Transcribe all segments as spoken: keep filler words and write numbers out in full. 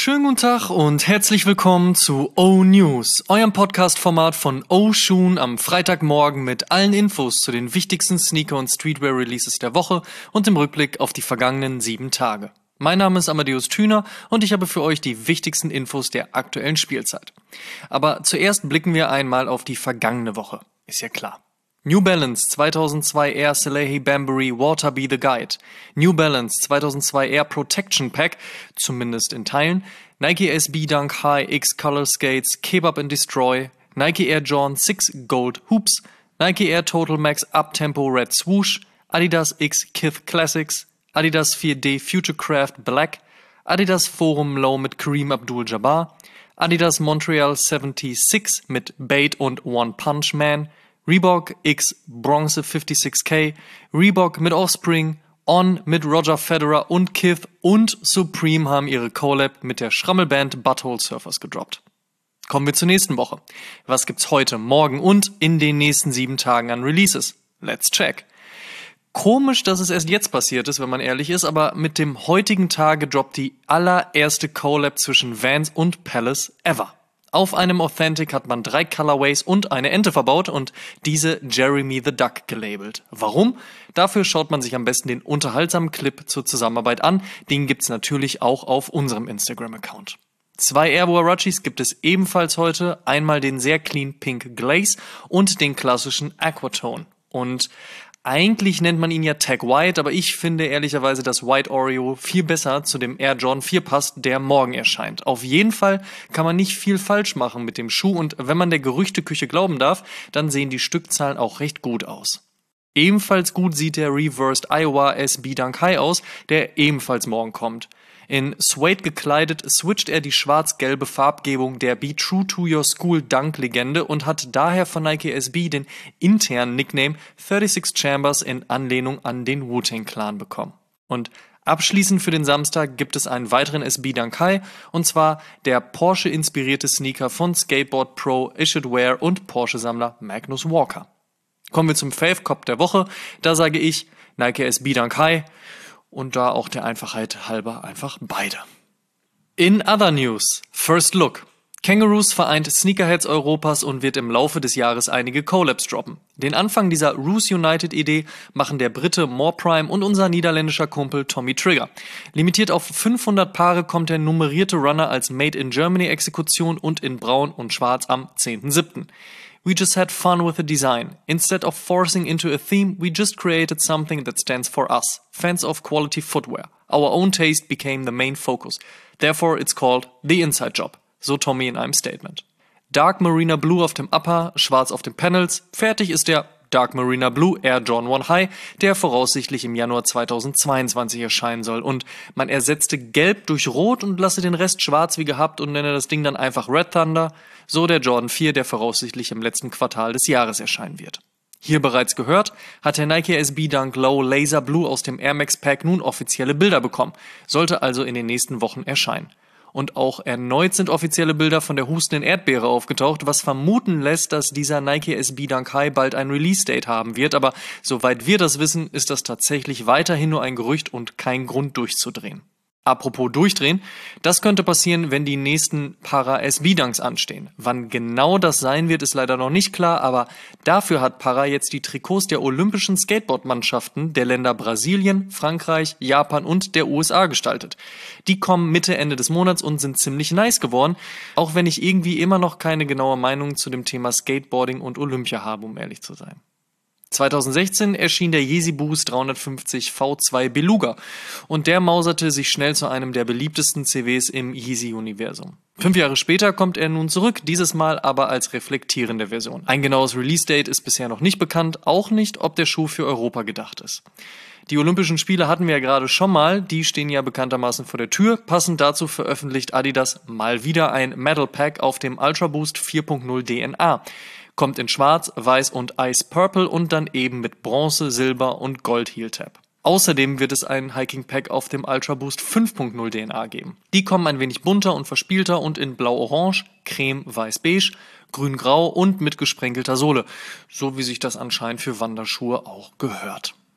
Schönen guten Tag und herzlich willkommen zu O-News, eurem Podcast-Format von O-Shoon am Freitagmorgen mit allen Infos zu den wichtigsten Sneaker- und Streetwear-Releases der Woche und dem Rückblick auf die vergangenen sieben Tage. Mein Name ist Amadeus Thüner und ich habe für euch die wichtigsten Infos der aktuellen Spielzeit. Aber zuerst blicken wir einmal auf die vergangene Woche. Ist ja klar. New Balance zweitausendzwei Air Salehi Bambury Water Be The Guide, New Balance zweitausendzwei Air Protection Pack, zumindest in Teilen, Nike S B Dunk High X Color Skates Kebab and Destroy, Nike Air Jordan six Gold Hoops, Nike Air Total Max Uptempo Red Swoosh, Adidas X Kith Classics, Adidas vier D Futurecraft Black, Adidas Forum Low mit Kareem Abdul-Jabbar, Adidas Montreal sechsundsiebzig mit Bait und One Punch Man, Reebok X Bronze fünfundsechzig K, Reebok mit Offspring, On mit Roger Federer und Kith und Supreme haben ihre Collab mit der Schrammelband Butthole Surfers gedroppt. Kommen wir zur nächsten Woche. Was gibt's heute, morgen und in den nächsten sieben Tagen an Releases? Let's check. Komisch, dass es erst jetzt passiert ist, wenn man ehrlich ist, aber mit dem heutigen Tage droppt die allererste Collab zwischen Vans und Palace ever. Auf einem Authentic hat man drei Colorways und eine Ente verbaut und diese Jeremy the Duck gelabelt. Warum? Dafür schaut man sich am besten den unterhaltsamen Clip zur Zusammenarbeit an. Den gibt's natürlich auch auf unserem Instagram-Account. Zwei Air Huaraches gibt es ebenfalls heute. Einmal den sehr clean Pink Glaze und den klassischen Aquatone. Und eigentlich nennt man ihn ja Tag White, aber ich finde ehrlicherweise, dass White Oreo viel besser zu dem Air Jordan vier passt, der morgen erscheint. Auf jeden Fall kann man nicht viel falsch machen mit dem Schuh und wenn man der Gerüchteküche glauben darf, dann sehen die Stückzahlen auch recht gut aus. Ebenfalls gut sieht der Reversed Iowa S B Dunk High aus, der ebenfalls morgen kommt. In Suede gekleidet switcht er die schwarz-gelbe Farbgebung der Be True to Your School Dunk-Legende und hat daher von Nike S B den internen Nickname thirty-six Chambers in Anlehnung an den Wu-Tang Clan bekommen. Und abschließend für den Samstag gibt es einen weiteren S B Dunk High und zwar der Porsche-inspirierte Sneaker von Skateboard Pro Ishid Wear und Porsche-Sammler Magnus Walker. Kommen wir zum Fave-Cop der Woche. Da sage ich Nike S B Dunk High. Und da auch der Einfachheit halber einfach beide. In other news, First Look. Kangaroos vereint Sneakerheads Europas und wird im Laufe des Jahres einige Collabs droppen. Den Anfang dieser Roos United-Idee machen der Brite Moreprime und unser niederländischer Kumpel Tommy Trigger. Limitiert auf fünfhundert Paare kommt der nummerierte Runner als Made-in-Germany-Exekution und in Braun und Schwarz am zehnten siebten We just had fun with the design. Instead of forcing into a theme, we just created something that stands for us, fans of quality footwear. Our own taste became the main focus. Therefore it's called The Inside Job, so Tommy in einem Statement. Dark Marina Blue auf dem Upper, schwarz auf den Panels. Fertig ist der Dark Marina Blue Air Jordan One High, der voraussichtlich im Januar zweitausendzweiundzwanzig erscheinen soll. Und man ersetzte Gelb durch Rot und lasse den Rest schwarz wie gehabt und nenne das Ding dann einfach Red Thunder. So der Jordan vier, der voraussichtlich im letzten Quartal des Jahres erscheinen wird. Hier bereits gehört, hat der Nike S B Dunk Low Laser Blue aus dem Air Max Pack nun offizielle Bilder bekommen. Sollte also in den nächsten Wochen erscheinen. Und auch erneut sind offizielle Bilder von der hustenden Erdbeere aufgetaucht, was vermuten lässt, dass dieser Nike S B Dunk High bald ein Release-Date haben wird. Aber soweit wir das wissen, ist das tatsächlich weiterhin nur ein Gerücht und kein Grund durchzudrehen. Apropos durchdrehen, das könnte passieren, wenn die nächsten Para-S B-Dunks anstehen. Wann genau das sein wird, ist leider noch nicht klar, aber dafür hat Para jetzt die Trikots der olympischen Skateboard-Mannschaften der Länder Brasilien, Frankreich, Japan und der U S A gestaltet. Die kommen Mitte, Ende des Monats und sind ziemlich nice geworden, auch wenn ich irgendwie immer noch keine genaue Meinung zu dem Thema Skateboarding und Olympia habe, um ehrlich zu sein. zweitausendsechzehn erschien der Yeezy Boost dreihundertfünfzig V zwei Beluga und der mauserte sich schnell zu einem der beliebtesten C Ws im Yeezy-Universum. Fünf Jahre später kommt er nun zurück, dieses Mal aber als reflektierende Version. Ein genaues Release-Date ist bisher noch nicht bekannt, auch nicht, ob der Schuh für Europa gedacht ist. Die Olympischen Spiele hatten wir ja gerade schon mal, die stehen ja bekanntermaßen vor der Tür. Passend dazu veröffentlicht Adidas mal wieder ein Metal Pack auf dem Ultra Boost vier Punkt null D N A. Kommt in Schwarz, Weiß und Ice Purple und dann eben mit Bronze, Silber und Gold Heel Tab. Außerdem wird es ein Hiking Pack auf dem Ultra Boost fünf Punkt null D N A geben. Die kommen ein wenig bunter und verspielter und in Blau-Orange, Creme, Weiß-Beige, Grün-Grau und mit gesprenkelter Sohle. So wie sich das anscheinend für Wanderschuhe auch gehört.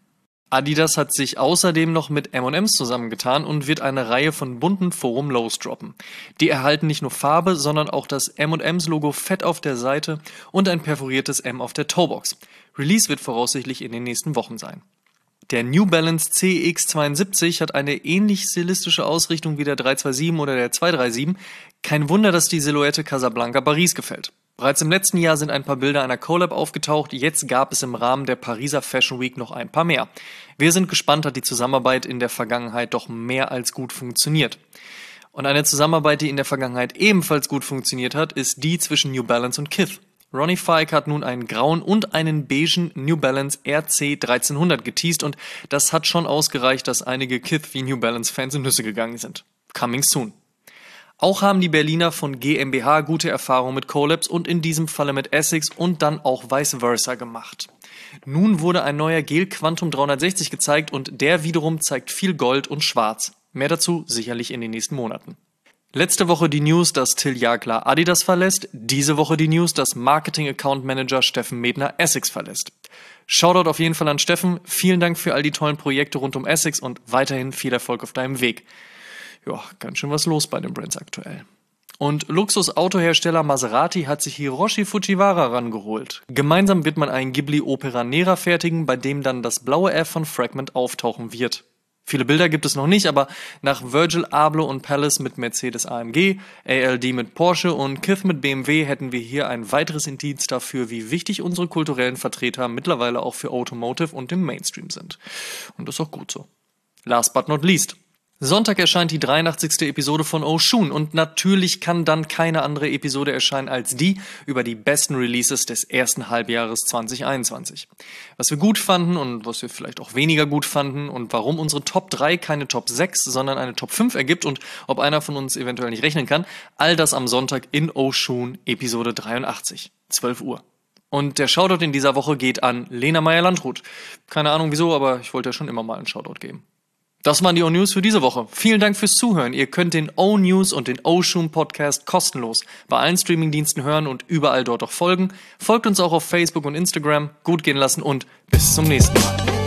Adidas hat sich außerdem noch mit M und M's zusammengetan und wird eine Reihe von bunten Forum Lows droppen. Die erhalten nicht nur Farbe, sondern auch das M und M's Logo fett auf der Seite und ein perforiertes M auf der Toebox. Release wird voraussichtlich in den nächsten Wochen sein. Der New Balance C X zweiundsiebzig hat eine ähnlich stilistische Ausrichtung wie der drei zwei sieben oder der zwei drei sieben. Kein Wunder, dass die Silhouette Casablanca Paris gefällt. Bereits im letzten Jahr sind ein paar Bilder einer Collab aufgetaucht, jetzt gab es im Rahmen der Pariser Fashion Week noch ein paar mehr. Wir sind gespannt, hat die Zusammenarbeit in der Vergangenheit doch mehr als gut funktioniert. Und eine Zusammenarbeit, die in der Vergangenheit ebenfalls gut funktioniert hat, ist die zwischen New Balance und Kith. Ronnie Fike hat nun einen grauen und einen beigen New Balance R C dreizehnhundert geteased und das hat schon ausgereicht, dass einige Kith wie New Balance Fans in Nüsse gegangen sind. Coming soon. Auch haben die Berliner von G m B H gute Erfahrungen mit Collabs und in diesem Falle mit Essex und dann auch vice versa gemacht. Nun wurde ein neuer Gel Quantum dreihundertsechzig gezeigt und der wiederum zeigt viel Gold und Schwarz. Mehr dazu sicherlich in den nächsten Monaten. Letzte Woche die News, dass Till Jagler Adidas verlässt. Diese Woche die News, dass Marketing-Account-Manager Steffen Medner Essex verlässt. Shoutout auf jeden Fall an Steffen. Vielen Dank für all die tollen Projekte rund um Essex und weiterhin viel Erfolg auf deinem Weg. Ja, ganz schön was los bei den Brands aktuell. Und Luxus-Autohersteller Maserati hat sich Hiroshi Fujiwara rangeholt. Gemeinsam wird man einen Ghibli Opera Nera fertigen, bei dem dann das blaue F von Fragment auftauchen wird. Viele Bilder gibt es noch nicht, aber nach Virgil Abloh und Palace mit Mercedes A M G, A L D mit Porsche und Kith mit B M W hätten wir hier ein weiteres Indiz dafür, wie wichtig unsere kulturellen Vertreter mittlerweile auch für Automotive und im Mainstream sind. Und das ist auch gut so. Last but not least. Sonntag erscheint die dreiundachtzigste Episode von Oshun und natürlich kann dann keine andere Episode erscheinen als die über die besten Releases des ersten Halbjahres zwanzig einundzwanzig. Was wir gut fanden und was wir vielleicht auch weniger gut fanden und warum unsere Top drei keine Top sechs, sondern eine Top fünf ergibt und ob einer von uns eventuell nicht rechnen kann, all das am Sonntag in Oshun Episode dreiundachtzig, zwölf Uhr. Und der Shoutout in dieser Woche geht an Lena Meyer-Landrut. Keine Ahnung wieso, aber ich wollte ja schon immer mal einen Shoutout geben. Das waren die O-News für diese Woche. Vielen Dank fürs Zuhören. Ihr könnt den O-News und den Oshun Podcast kostenlos bei allen Streamingdiensten hören und überall dort auch folgen. Folgt uns auch auf Facebook und Instagram. Gut gehen lassen und bis zum nächsten Mal.